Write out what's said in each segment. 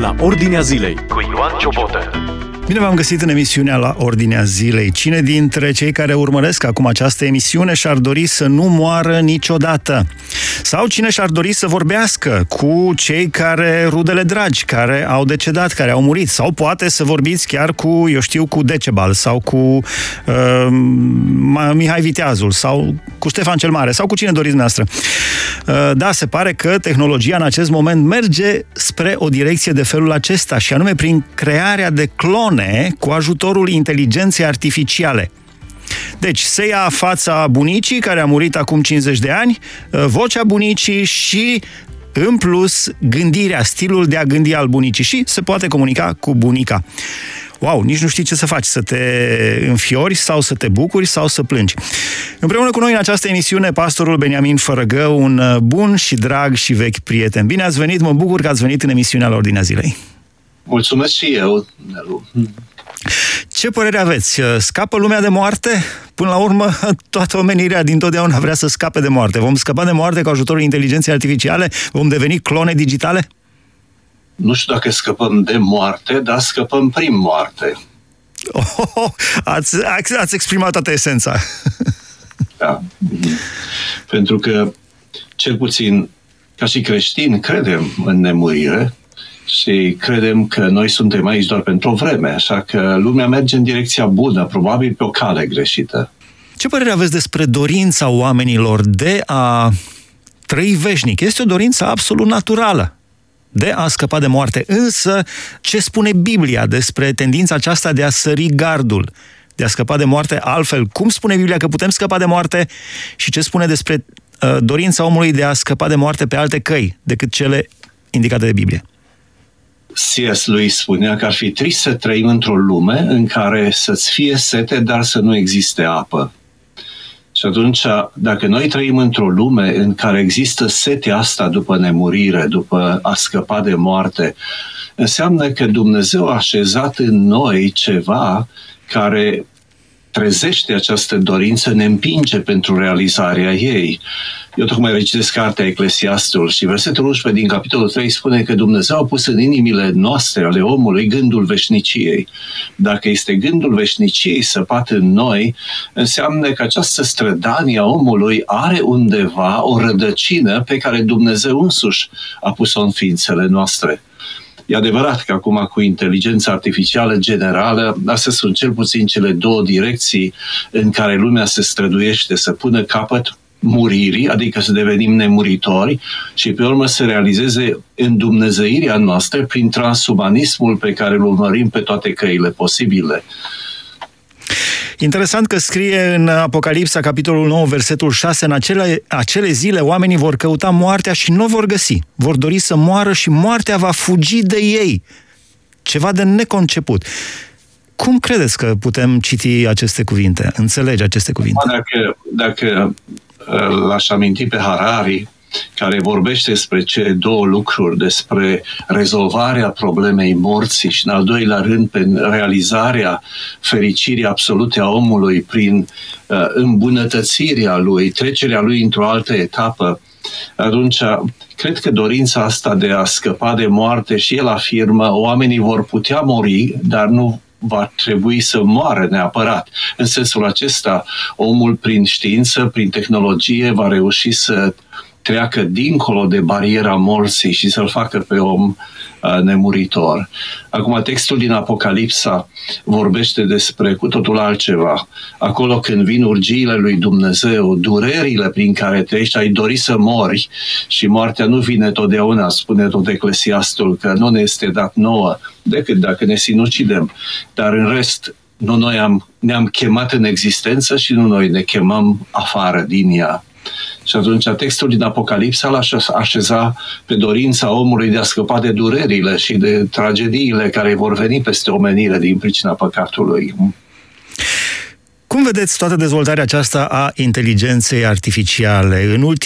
la Ordinea Zilei cu Ioan Ciobotă. Bine v-am găsit în emisiunea La Ordinea Zilei. Cine dintre cei care urmăresc acum această emisiune și-ar dori să nu moară niciodată? Sau cine și-ar dori să vorbească cu cei care, rudele dragi, care au decedat, care au murit? Sau poate să vorbiți chiar cu, cu Decebal, sau cu Mihai Viteazul, sau cu Ștefan cel Mare, sau cu cine doriți noastră. Da, se pare că tehnologia în acest moment merge spre o direcție de felul acesta, și anume prin crearea de clone cu ajutorul inteligenței artificiale. Deci, se ia fața bunicii, care a murit acum 50 de ani, vocea bunicii și, în plus, gândirea, stilul de a gândi al bunicii, și se poate comunica cu bunica. Wow, nici nu știi ce să faci, să te înfiori sau să te bucuri sau să plângi. Împreună cu noi în această emisiune, pastorul Beniamin Fărăgă, un bun și drag și vechi prieten. Bine ați venit, mă bucur că ați venit în emisiunea La Ordinea Zilei. Mulțumesc și eu, Nelu. Ce părere aveți? Scapă lumea de moarte? Până la urmă, toată omenirea dintotdeauna vrea să scape de moarte. Vom scăpa de moarte cu ajutorul inteligenței artificiale? Vom deveni clone digitale? Nu știu dacă scăpăm de moarte, dar scăpăm prin moarte. Ați exprimat toată esența. Da. Pentru că, cel puțin, ca și creștini, credem în nemurire și credem că noi suntem aici doar pentru o vreme, așa că lumea merge în direcția bună, probabil pe o cale greșită. Ce părere aveți despre dorința oamenilor de a trăi veșnic? Este o dorință absolut naturală de a scăpa de moarte. Însă, ce spune Biblia despre tendința aceasta de a sări gardul, de a scăpa de moarte? Altfel, cum spune Biblia că putem scăpa de moarte și ce spune despre dorința omului de a scăpa de moarte pe alte căi decât cele indicate de Biblie? C.S. Lewis spunea că ar fi trist să trăim într-o lume în care să-ți fie sete, dar să nu existe apă. Și atunci, dacă noi trăim într-o lume în care există setea asta după nemurire, după a scăpa de moarte, înseamnă că Dumnezeu a așezat în noi ceva care trezește această dorință, ne împinge pentru realizarea ei. Eu tocmai recitesc cartea Eclesiastul și versetul 11 din capitolul 3 spune că Dumnezeu a pus în inimile noastre, ale omului, gândul veșniciei. Dacă este gândul veșniciei săpat în noi, înseamnă că această strădanie a omului are undeva o rădăcină pe care Dumnezeu însuși a pus-o în ființele noastre. E adevărat că acum cu inteligența artificială generală, astea sunt cel puțin cele două direcții în care lumea se străduiește să pună capăt muririi, adică să devenim nemuritori și pe urmă să realizeze îndumnezeirea noastră prin transumanismul pe care îl urmărim pe toate căile posibile. Interesant că scrie în Apocalipsa, capitolul 9, versetul 6, în acele zile oamenii vor căuta moartea și nu o vor găsi. Vor dori să moară și moartea va fugi de ei. Ceva de neconceput. Cum credeți că putem citi aceste cuvinte, înțelege aceste cuvinte? Dacă l-aș aminti pe Harari, care vorbește despre cele două lucruri, despre rezolvarea problemei morții și, în al doilea rând, pe realizarea fericirii absolute a omului prin îmbunătățirea lui, trecerea lui într-o altă etapă, atunci cred că dorința asta de a scăpa de moarte, și el afirmă, oamenii vor putea mori, dar nu va trebui să moară neapărat. În sensul acesta, omul prin știință, prin tehnologie, va reuși să treacă dincolo de bariera morții și să-l facă pe om nemuritor. Acum, textul din Apocalipsa vorbește despre cu totul altceva. Acolo când vin urgiile lui Dumnezeu, durerile prin care treci, ai dori să mori și moartea nu vine totdeauna, spune tot Eclesiastul, că nu ne este dat nouă decât dacă ne sinucidem. Dar în rest, nu noi ne-am chemat în existență și nu noi ne chemăm afară din ea. Și atunci textul din Apocalipsa l-a așeza pe dorința omului de a scăpa de durerile și de tragediile care vor veni peste omenire din pricina păcatului. Cum vedeți toată dezvoltarea aceasta a inteligenței artificiale?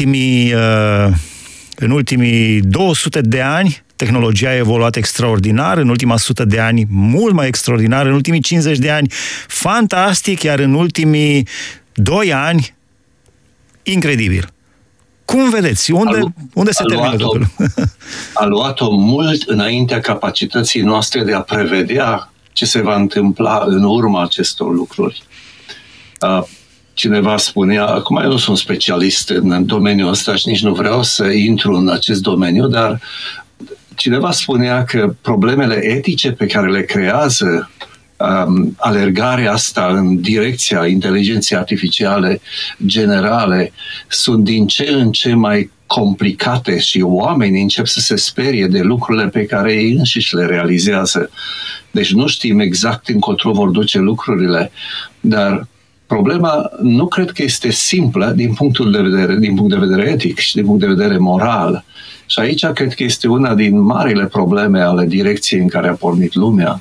În ultimii 200 de ani, tehnologia a evoluat extraordinar, în ultima 100 de ani mult mai extraordinar, în ultimii 50 de ani fantastic, iar în ultimii 2 ani incredibil. Cum vedeți? Unde se termină totul? A luat-o mult înaintea capacității noastre de a prevedea ce se va întâmpla în urma acestor lucruri. Cineva spunea, acum eu nu sunt specialist în domeniul ăsta și nici nu vreau să intru în acest domeniu, dar cineva spunea că problemele etice pe care le creează alergarea asta în direcția inteligenței artificiale generale sunt din ce în ce mai complicate și oamenii încep să se sperie de lucrurile pe care ei înșiși le realizează. Deci nu știm exact încotro vor duce lucrurile, dar problema nu cred că este simplă din punct de vedere etic și din punct de vedere moral. Și aici cred că este una din marile probleme ale direcției în care a pornit lumea.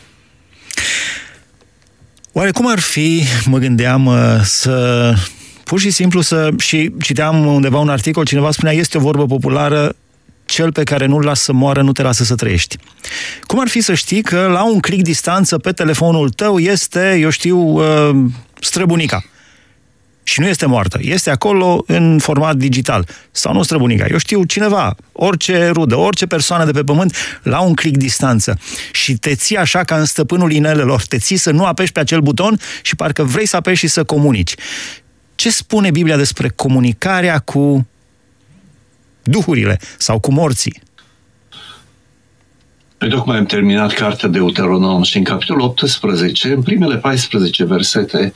Oare cum ar fi, mă gândeam, să pur și simplu și citeam undeva un articol, cineva spunea, este o vorbă populară, cel pe care nu-l lasă să moară, nu te lasă să trăiești. Cum ar fi să știi că la un click distanță pe telefonul tău este, eu știu, străbunica. Și nu este moartă. Este acolo în format digital. Sau nu străbunica. Eu știu, cineva, orice rudă, orice persoană de pe pământ, la un click distanță. Și te ții așa ca în stăpânul inelelor. Te ții să nu apeși pe acel buton și parcă vrei să apeși și să comunici. Ce spune Biblia despre comunicarea cu duhurile sau cu morții? Noi tocmai am terminat cartea Deuteronom și în capitolul 18, în primele 14 versete,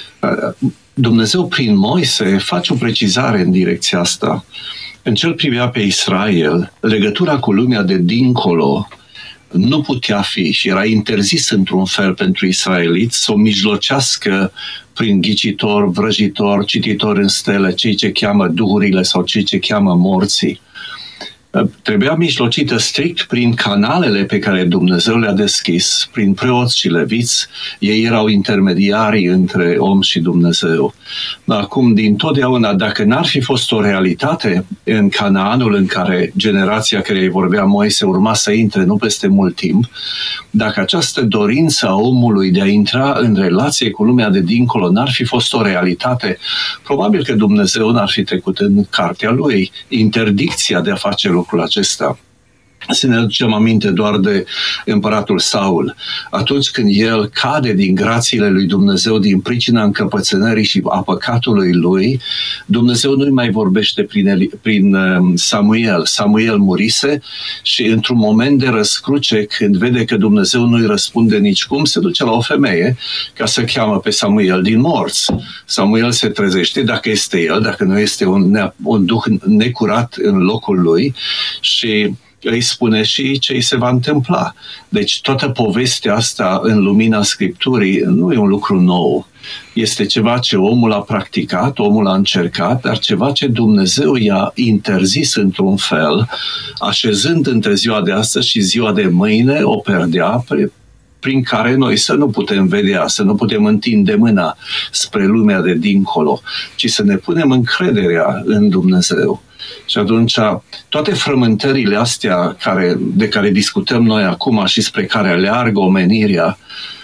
Dumnezeu prin Moise face o precizare în direcția asta. În ce îl privea pe Israel, legătura cu lumea de dincolo nu putea fi și era interzis într-un fel pentru israeliți să o mijlocească prin ghicitor, vrăjitor, cititor în stele, cei ce cheamă duhurile sau cei ce cheamă morții. Trebuia mijlocită strict prin canalele pe care Dumnezeu le-a deschis, prin preoți și leviți. Ei erau intermediarii între om și Dumnezeu. Acum, dintotdeauna, dacă n-ar fi fost o realitate în Canaanul în care generația care îi vorbea Moise urma să intre nu peste mult timp, dacă această dorință a omului de a intra în relație cu lumea de dincolo n-ar fi fost o realitate, probabil că Dumnezeu n-ar fi trecut în cartea lui interdicția de a face lucrul acesta. Să ne aducem aminte doar de împăratul Saul. Atunci când el cade din grațiile lui Dumnezeu din pricina încăpățânării și a păcatului lui, Dumnezeu nu-i mai vorbește prin Samuel. Samuel murise și într-un moment de răscruce, când vede că Dumnezeu nu-i răspunde nicicum, se duce la o femeie ca să cheamă pe Samuel din morți. Samuel se trezește, dacă este el, dacă nu este un duh necurat în locul lui, și îi spune și ce îi se va întâmpla. Deci toată povestea asta în lumina Scripturii nu e un lucru nou. Este ceva ce omul a practicat, omul a încercat, dar ceva ce Dumnezeu i-a interzis într-un fel, așezând între ziua de astăzi și ziua de mâine o perdea prin care noi să nu putem vedea, să nu putem întinde mâna spre lumea de dincolo, ci să ne punem încrederea în Dumnezeu. Și atunci toate frământările astea de care discutăm noi acum și spre care aleargă omenirea,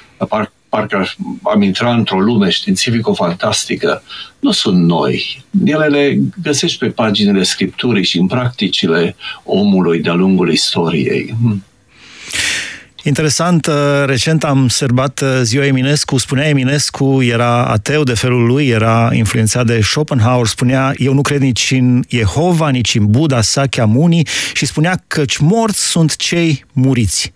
parcă am intrat într-o lume științifico-fantastică, nu sunt noi. Ele le găsești pe paginile Scripturii și în practicile omului de-a lungul istoriei. Interesant, recent am sărbat ziua Eminescu, spunea Eminescu, era ateu de felul lui, era influențat de Schopenhauer, spunea, eu nu cred nici în Jehova, nici în Buddha, Sakyamuni, și spunea căci morți sunt cei muriți.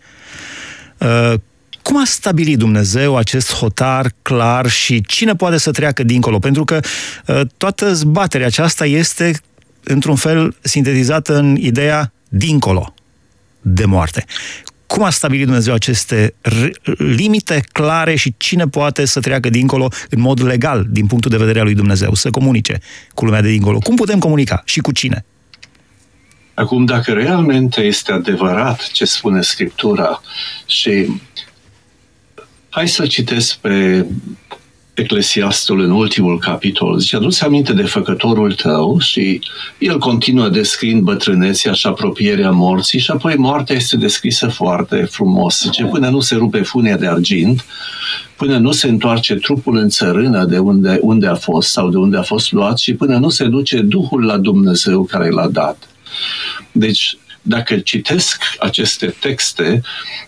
Cum a stabilit Dumnezeu acest hotar clar și cine poate să treacă dincolo? Pentru că toată zbaterea aceasta este, într-un fel, sintetizată în ideea dincolo de moarte. Cum a stabilit Dumnezeu aceste limite clare și cine poate să treacă dincolo în mod legal, din punctul de vedere al lui Dumnezeu, să comunice cu lumea de dincolo? Cum putem comunica și cu cine? Acum, dacă realmente este adevărat ce spune Scriptura și hai să citesc pe Eclesiastul în ultimul capitol. Zice, adu-ți aminte de făcătorul tău, și el continuă descriind bătrânețea și apropierea morții, și apoi moartea este descrisă foarte frumos. Zice, până nu se rupe funia de argint, până nu se întoarce trupul în țărână de unde a fost sau de unde a fost luat, și până nu se duce Duhul la Dumnezeu care l-a dat. Deci, dacă citesc aceste texte,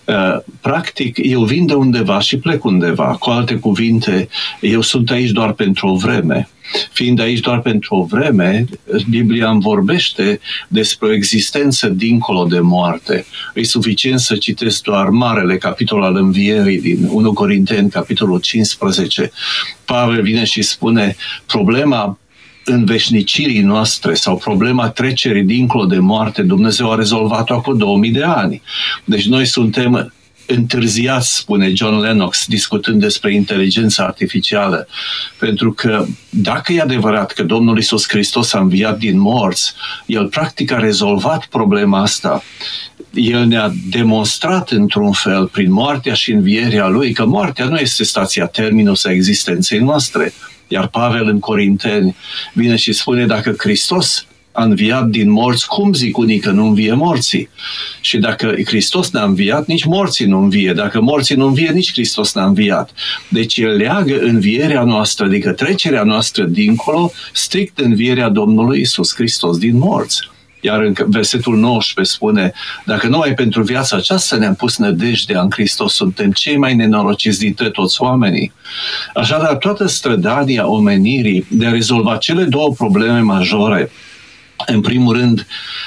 practic eu vin de undeva și plec undeva. Cu alte cuvinte, eu sunt aici doar pentru o vreme. Fiind aici doar pentru o vreme, Biblia îmi vorbește despre o existență dincolo de moarte. E suficient să citesc doar marele capitol al Învierii din 1 Corinteni, capitolul 15. Pavel vine și spune, problema înveșnicirii noastre sau problema trecerii dincolo de moarte, Dumnezeu a rezolvat-o acum 2000 de ani. Deci noi suntem întârziați, spune John Lennox, discutând despre inteligența artificială, pentru că dacă e adevărat că Domnul Iisus Hristos a înviat din morți, El practic a rezolvat problema asta. El ne-a demonstrat într-un fel, prin moartea și învierea Lui, că moartea nu este stația terminus a existenței noastre. Iar Pavel în Corinteni vine și spune, dacă Hristos a înviat din morți, cum zic unii că nu învie morții? Și dacă Hristos n-a înviat, nici morții nu învie. Dacă morții nu învie, nici Hristos n-a înviat. Deci El leagă învierea noastră, adică trecerea noastră dincolo, strict învierea Domnului Iisus Hristos din morți. Iar în versetul 19 spune, dacă numai pentru viața aceasta ne-am pus nădejdea în Hristos, suntem cei mai nenorociți dintre toți oamenii. Așadar, toată strădania omenirii de a rezolva cele două probleme majore, în primul rând,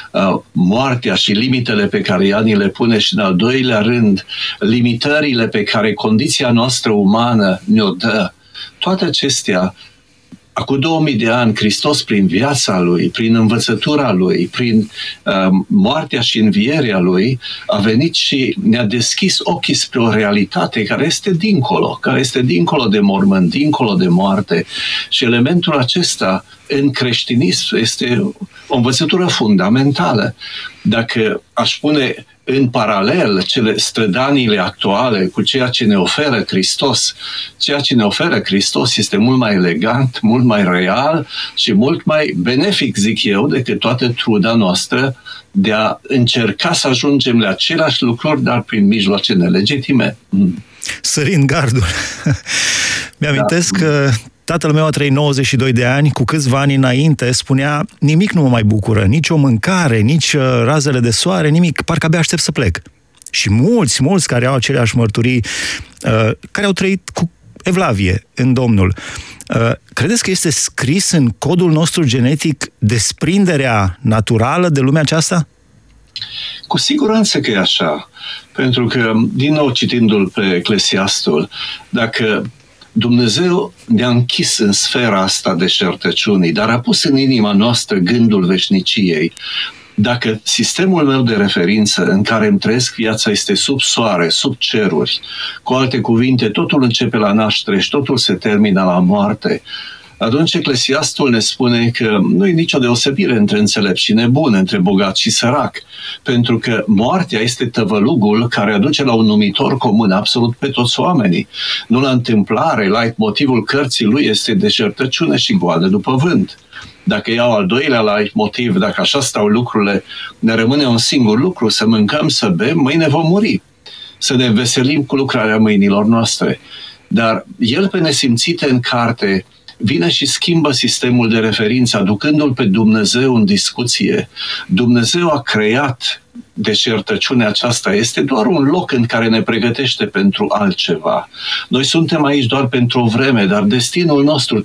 moartea și limitele pe care ea ni le pune, și în al doilea rând, limitările pe care condiția noastră umană ne-o dă, toate acestea, acum 2000 de ani, Hristos, prin viața Lui, prin învățătura Lui, prin moartea și învierea Lui, a venit și ne-a deschis ochii spre o realitate care este dincolo de mormânt, dincolo de moarte. Și elementul acesta în creștinism este o învățătură fundamentală. Dacă aș pune în paralel strădaniile actuale cu ceea ce ne oferă Hristos, ceea ce ne oferă Hristos este mult mai elegant, mult mai real și mult mai benefic, zic eu, decât toată truda noastră de a încerca să ajungem la aceleași lucruri, dar prin mijloace nelegitime. Sărind gardul. Mi-amintesc că tatăl meu a trăit 92 de ani, cu câțiva ani înainte spunea, nimic nu mă mai bucură, nici o mâncare, nici razele de soare, nimic, parcă abia aștept să plec. Și mulți care au aceleași mărturii, care au trăit cu evlavie în Domnul, credeți că este scris în codul nostru genetic desprinderea naturală de lumea aceasta? Cu siguranță că e așa, pentru că, din nou citindu-l pe Eclesiastul, dacă Dumnezeu ne-a închis în sfera asta deșertăciunii, dar a pus în inima noastră gândul veșniciei. Dacă sistemul meu de referință în care îmi trăiesc viața este sub soare, sub ceruri, cu alte cuvinte, totul începe la naștere și totul se termină la moarte, atunci Eclesiastul ne spune că nu e nicio deosebire între înțelept și nebun, între bogat și sărac, pentru că moartea este tăvălugul care aduce la un numitor comun absolut pe toți oamenii. Nu la întâmplare, leitmotivul cărții lui este deșertăciune și goală după vânt. Dacă iau al doilea leitmotiv, dacă așa stau lucrurile, ne rămâne un singur lucru, să mâncăm, să bem, mâine vom muri, să ne înveselim cu lucrarea mâinilor noastre. Dar el, pe nesimțite în carte, vine și schimbă sistemul de referință, aducându-l pe Dumnezeu în discuție. Dumnezeu a creat deșertăciunea aceasta. Este doar un loc în care ne pregătește pentru altceva. Noi suntem aici doar pentru o vreme, dar destinul nostru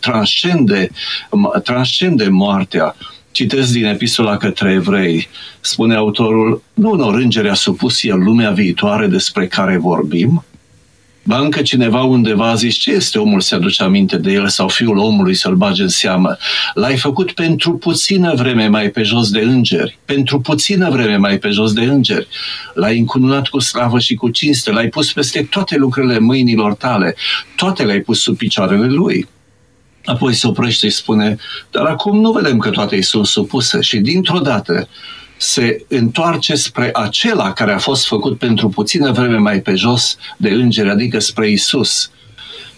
transcende moartea. Citesc din Epistola către Evrei. Spune autorul, nu unor îngeri a supus el lumea viitoare despre care vorbim. Ba încă cineva undeva a zis, ce este omul să aduce aminte de el sau fiul omului să-l bage în seamă? L-ai făcut pentru puțină vreme mai pe jos de îngeri. Pentru puțină vreme mai pe jos de îngeri. L-ai încununat cu slavă și cu cinste. L-ai pus peste toate lucrurile mâinilor tale. Toate le-ai pus sub picioarele lui. Apoi se oprește și spune, dar acum nu vedem că toate îi sunt supuse. Și dintr-o dată se întoarce spre acela care a fost făcut pentru puțină vreme mai pe jos de îngeri, adică spre Isus.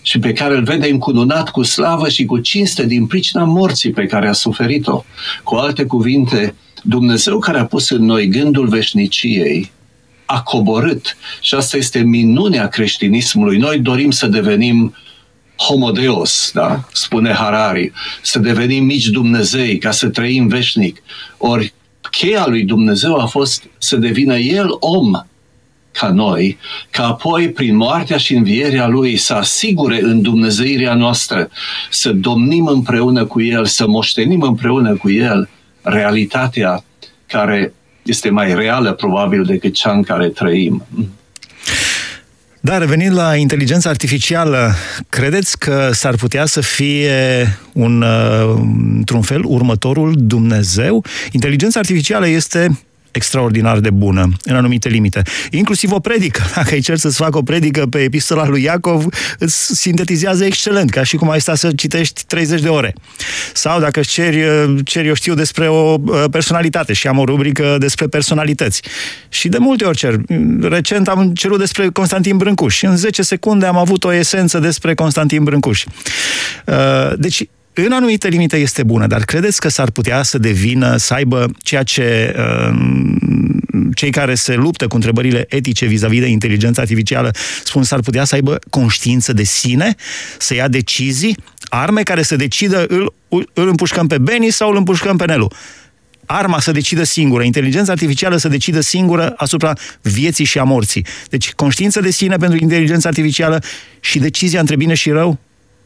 și pe care îl vede încununat cu slavă și cu cinste din pricina morții pe care a suferit-o. Cu alte cuvinte, Dumnezeu care a pus în noi gândul veșniciei a coborât, și asta este minunea creștinismului. Noi dorim să devenim homodeos, da? Spune Harari, să devenim mici Dumnezei, ca să trăim veșnic. Ori cheia lui Dumnezeu a fost să devină El om ca noi, ca apoi prin moartea și învierea Lui să asigure în dumnezeirea noastră, să domnim împreună cu El, să moștenim împreună cu El realitatea care este mai reală probabil decât cea în care trăim. Da, revenind la inteligența artificială, credeți că s-ar putea să fie într-un fel, următorul Dumnezeu? Inteligența artificială este extraordinar de bună, în anumite limite. Inclusiv o predică. Dacă îi cer să-ți facă o predică pe epistola lui Iacov, îți sintetizează excelent, ca și cum ai sta să citești 30 de ore. Sau dacă îți ceri, eu știu, despre o personalitate și am o rubrică despre personalități. Și de multe ori cer. Recent am cerut despre Constantin Brâncuș și în 10 secunde am avut o esență despre Constantin Brâncuș. Deci, în anumite limite este bună, dar credeți că s-ar putea să devină, să aibă ceea ce cei care se luptă cu întrebările etice vis-a-vis de inteligența artificială spun, s-ar putea să aibă conștiință de sine, să ia decizii, arme care să decidă îl împușcăm pe Beni sau îl împușcăm pe Nelu. Arma să decidă singură, inteligența artificială să decidă singură asupra vieții și a morții. Deci conștiință de sine pentru inteligența artificială și decizia între bine și rău.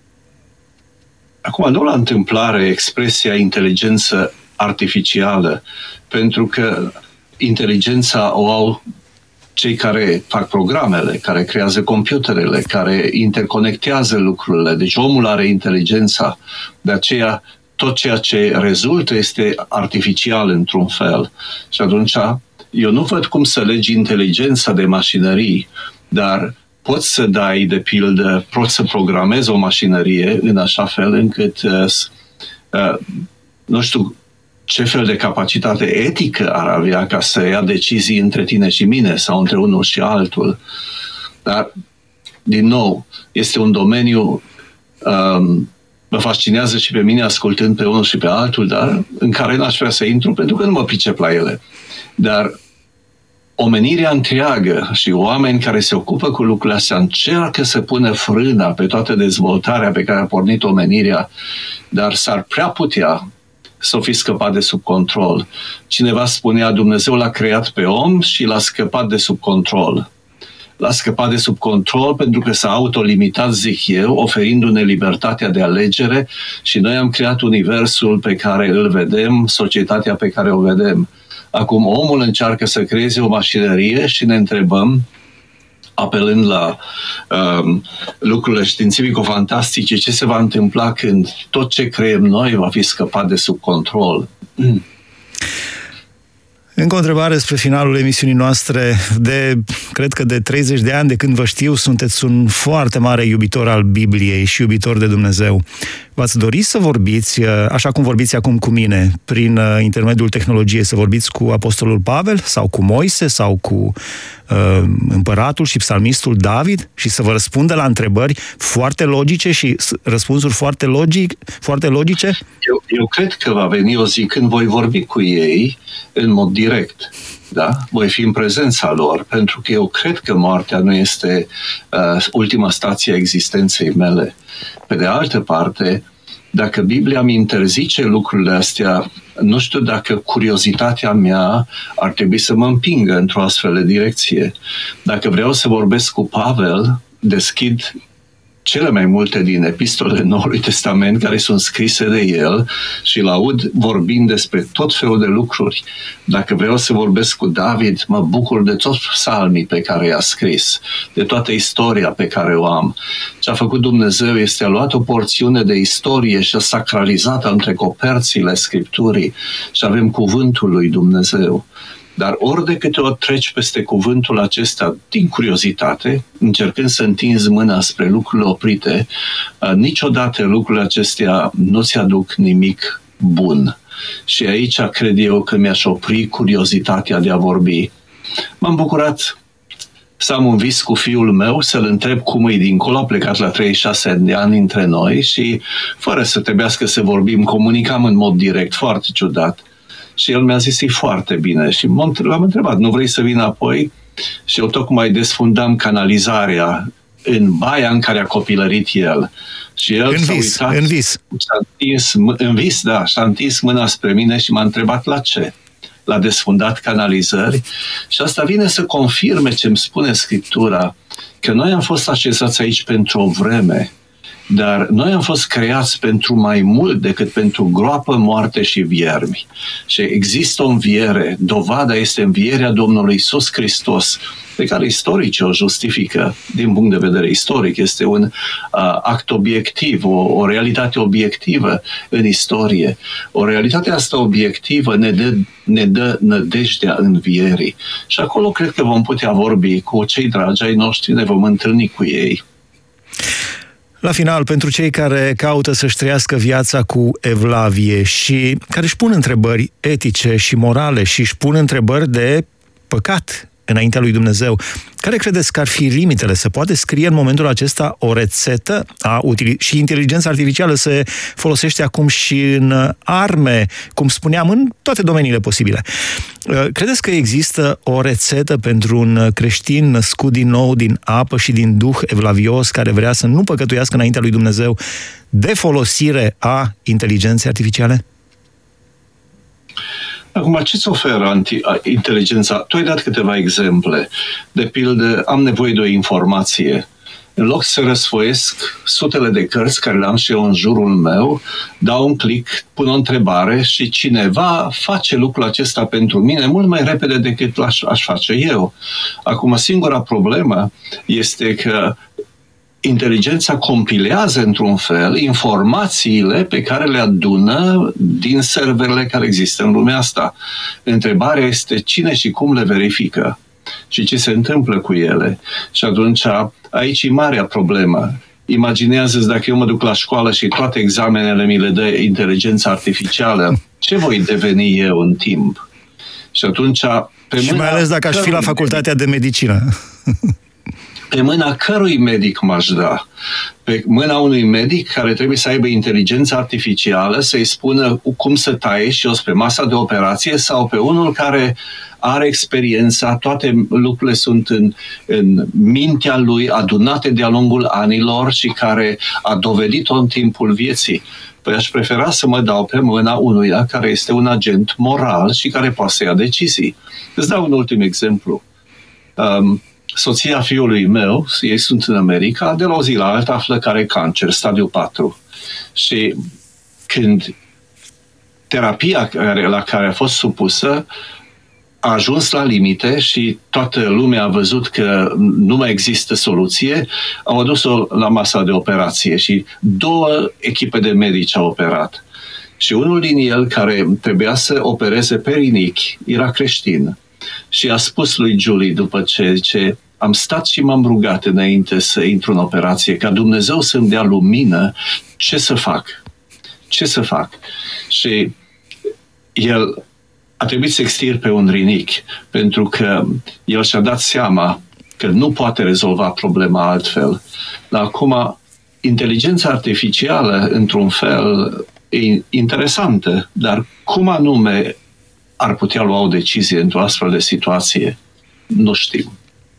Acum, nu la întâmplare expresia inteligență artificială, pentru că inteligența o au cei care fac programele, care creează computerele, care interconectează lucrurile. Deci omul are inteligența, de aceea tot ceea ce rezultă este artificial într-un fel. Și atunci eu nu văd cum să legi inteligența de mașinării, dar poți să dai, de pildă, poți să programezi o mașinărie în așa fel încât, nu știu ce fel de capacitate etică ar avea ca să ia decizii între tine și mine sau între unul și altul. Dar, din nou, este un domeniu, mă fascinează și pe mine ascultând pe unul și pe altul, dar în care n-aș vrea să intru pentru că nu mă pricep la ele. Dar omenirea întreagă și oameni care se ocupă cu lucrurile astea încearcă să pună frâna pe toată dezvoltarea pe care a pornit omenirea, dar s-ar prea putea să o fi scăpat de sub control. Cineva spunea, Dumnezeu l-a creat pe om și l-a scăpat de sub control. L-a scăpat de sub control pentru că s-a autolimitat, zic eu, oferindu-ne libertatea de alegere și noi am creat universul pe care îl vedem, societatea pe care o vedem. Acum omul încearcă să creeze o mașinărie și ne întrebăm, apelând la lucrurile științifico-fantastice, ce se va întâmpla când tot ce creăm noi va fi scăpat de sub control. Încă o întrebare spre finalul emisiunii noastre. Cred că de 30 de ani de când vă știu, sunteți un foarte mare iubitor al Bibliei și iubitor de Dumnezeu. V-ați dori să vorbiți, așa cum vorbiți acum cu mine, prin intermediul tehnologiei, să vorbiți cu Apostolul Pavel sau cu Moise sau cu împăratul și psalmistul David și să vă răspundă la întrebări foarte logice și răspunsuri foarte logice? Eu cred că va veni o zi când voi vorbi cu ei în mod direct. Da? Voi fi în prezența lor, pentru că eu cred că moartea nu este ultima stație a existenței mele. Pe de altă parte, dacă Biblia mi interzice lucrurile astea, nu știu dacă curiozitatea mea ar trebui să mă împingă într-o astfel de direcție. Dacă vreau să vorbesc cu Pavel, deschid cele mai multe din epistolele Noului Testament care sunt scrise de el și îl aud vorbind despre tot felul de lucruri. Dacă vreau să vorbesc cu David, mă bucur de toți psalmii pe care i-a scris, de toată istoria pe care o am. Ce a făcut Dumnezeu este a luat o porțiune de istorie și a sacralizat între coperțile Scripturii și avem cuvântul lui Dumnezeu. Dar ori de câte ori treci peste cuvântul acesta din curiozitate, încercând să întinzi mâna spre lucrurile oprite, niciodată lucrurile acestea nu ți aduc nimic bun. Și aici cred eu că mi-aș opri curiozitatea de a vorbi. M-am bucurat să am un vis cu fiul meu, să-l întreb cum e dincolo, a plecat la 36 de ani între noi și fără să trebuiască să vorbim, comunicam în mod direct, foarte ciudat. Și el mi-a zis, e foarte bine. Și l-am întrebat, nu vrei să vin apoi? Și eu tocmai desfundam canalizarea în baia în care a copilărit el. Și el în vis. Și-a întins mâna spre mine și m-a întrebat la ce. L-a desfundat canalizări și asta vine să confirme ce îmi spune Scriptura, că noi am fost așezați aici pentru o vreme, dar noi am fost creați pentru mai mult decât pentru groapă, moarte și viermi. Și există o înviere, dovada este învierea Domnului Iisus Hristos, pe care istoricii o justifică din punct de vedere istoric. Este un act obiectiv, o realitate obiectivă în istorie. O realitate asta obiectivă ne dă nădejdea învierii. Și acolo cred că vom putea vorbi cu cei dragi ai noștri, ne vom întâlni cu ei. La final, pentru cei care caută să-și trăiască viața cu evlavie și care își pun întrebări etice și morale și își pun întrebări de păcat înaintea lui Dumnezeu, care credeți că ar fi limitele? Se poate scrie în momentul acesta o rețetă? Și inteligența artificială se folosește acum și în arme, cum spuneam, în toate domeniile posibile. Credeți că există o rețetă pentru un creștin născut din nou din apă și din Duh evlavios, care vrea să nu păcătuiască înaintea lui Dumnezeu, de folosire a inteligenței artificiale? Acum, ce-ți oferă inteligența? Tu ai dat câteva exemple. De pildă, am nevoie de o informație. În loc să răsfoiesc sutele de cărți care le-am și eu în jurul meu, dau un click, pun o întrebare și cineva face lucrul acesta pentru mine mult mai repede decât aș face eu. Acum, singura problemă este că inteligența compilează într-un fel informațiile pe care le adună din serverele care există în lumea asta. Întrebarea este cine și cum le verifică și ce se întâmplă cu ele. Și atunci aici e marea problemă. Imaginează-ți dacă eu mă duc la școală și toate examenele mi le dă inteligența artificială, ce voi deveni eu în timp? Și atunci... Și mai ales dacă aș fi la facultatea de medicină. Pe mâna cărui medic m-aș da? Pe mâna unui medic care trebuie să aibă inteligența artificială, să-i spună cum să taie și eu spre masa de operație, sau pe unul care are experiența, toate lucrurile sunt în mintea lui, adunate de-a lungul anilor și care a dovedit-o în timpul vieții. Păi aș prefera să mă dau pe mâna unuia care este un agent moral și care poate să ia decizii. Îți dau un ultim exemplu. Soția fiului meu, ei sunt în America, de la o zi la alta află că are cancer, stadiu 4. Și când terapia la care a fost supusă a ajuns la limite și toată lumea a văzut că nu mai există soluție, au adus-o la masa de operație și 2 echipe de medici au operat. Și unul din el, care trebuia să opereze pe rinichi, era creștin. Și a spus lui Julie, după ce am stat și m-am rugat înainte să intru în operație, ca Dumnezeu să-mi dea lumină, ce să fac? Ce să fac? Și el a trebuit să extirpe un rinichi, pentru că el și-a dat seama că nu poate rezolva problema altfel. Dar acum, inteligența artificială, într-un fel, e interesantă, dar cum anume ar putea lua o decizie într-o astfel de situație? Nu știm.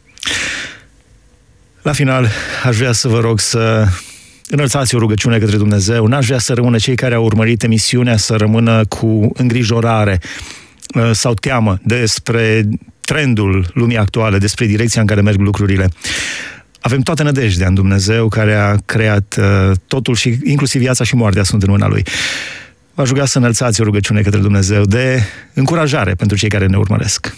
La final, aș vrea să vă rog să înălțați o rugăciune către Dumnezeu. N-aș vrea să rămână cei care au urmărit emisiunea să rămână cu îngrijorare sau teamă despre trendul lumii actuale, despre direcția în care merg lucrurile. Avem toată nădejdea în Dumnezeu, care a creat totul și inclusiv viața și moartea sunt în mâna Lui. V-aș ruga să înălțați o rugăciune către Dumnezeu de încurajare pentru cei care ne urmăresc.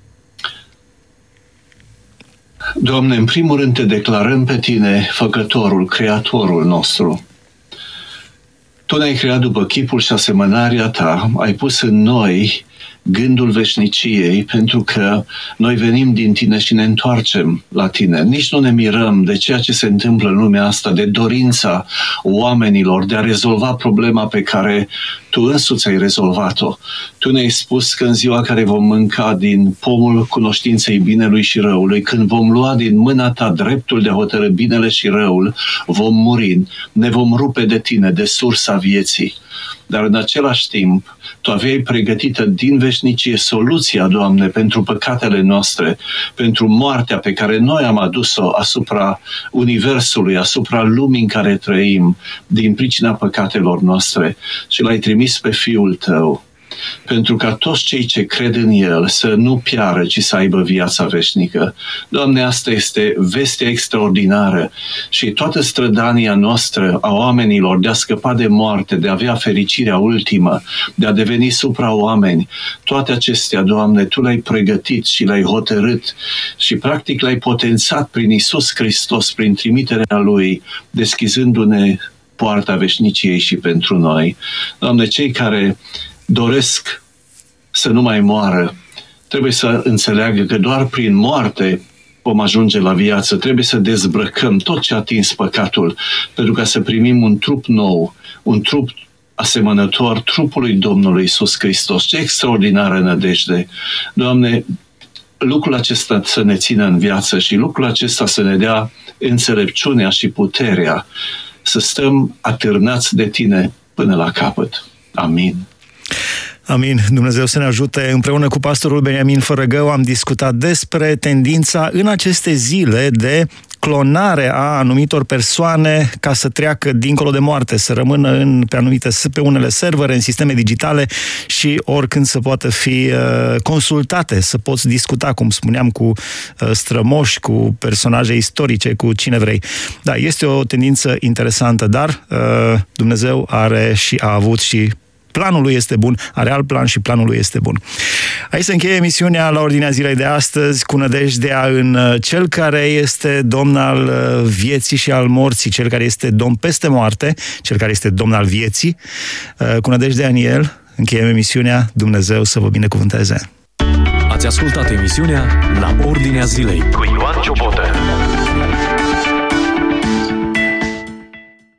Doamne, în primul rând te declarăm pe Tine, Făcătorul, Creatorul nostru. Tu ne-ai creat după chipul și asemănarea Ta, ai pus în noi gândul veșniciei, pentru că noi venim din tine și ne întoarcem la tine. Nici nu ne mirăm de ceea ce se întâmplă în lumea asta, de dorința oamenilor de a rezolva problema pe care tu însuți ai rezolvat-o. Tu ne-ai spus că în ziua care vom mânca din pomul cunoștinței binelui și răului, când vom lua din mâna ta dreptul de a hotărî binele și răul, vom muri, ne vom rupe de tine, de sursa vieții. Dar în același timp, tu aveai pregătită din veșnicie soluția, Doamne, pentru păcatele noastre, pentru moartea pe care noi am adus-o asupra universului, asupra lumii în care trăim, din pricina păcatelor noastre, și l-ai trimis pe Fiul tău, pentru ca toți cei ce cred în El să nu piară, ci să aibă viața veșnică. Doamne, asta este vestea extraordinară și toată strădania noastră a oamenilor de a scăpa de moarte, de a avea fericirea ultimă, de a deveni supra-oameni, toate acestea, Doamne, Tu le-ai pregătit și le-ai hotărât și practic le-ai potențat prin Iisus Hristos, prin trimiterea Lui, deschizându-ne poarta veșniciei și pentru noi. Doamne, cei care doresc să nu mai moară, trebuie să înțeleagă că doar prin moarte vom ajunge la viață. Trebuie să dezbrăcăm tot ce a atins păcatul, pentru ca să primim un trup nou, un trup asemănător trupului Domnului Iisus Hristos. Ce extraordinară nădejde! Doamne, lucrul acesta să ne țină în viață și lucrul acesta să ne dea înțelepciunea și puterea să stăm atârnați de Tine până la capăt. Amin. Amin. Dumnezeu să ne ajute. Împreună cu pastorul Beniamin Fărăgău am discutat despre tendința în aceste zile de clonare a anumitor persoane ca să treacă dincolo de moarte, să rămână pe unele servere, în sisteme digitale și oricând să poată fi consultate, să poți discuta, cum spuneam, cu strămoși, cu personaje istorice, cu cine vrei. Da, este o tendință interesantă, dar Dumnezeu are și a avut și planul lui este bun, are alt plan și planul lui este bun. Aici se încheie emisiunea La Ordinea Zilei de astăzi, cu nădejdea în Cel care este Domn al vieții și al morții, Cel care este Domn peste moarte, Cel care este Domn al vieții. Cu nădejdea în El încheiem emisiunea. Dumnezeu să vă binecuvânteze! Ați ascultat emisiunea La Ordinea Zilei cu Ioan Ciobotă.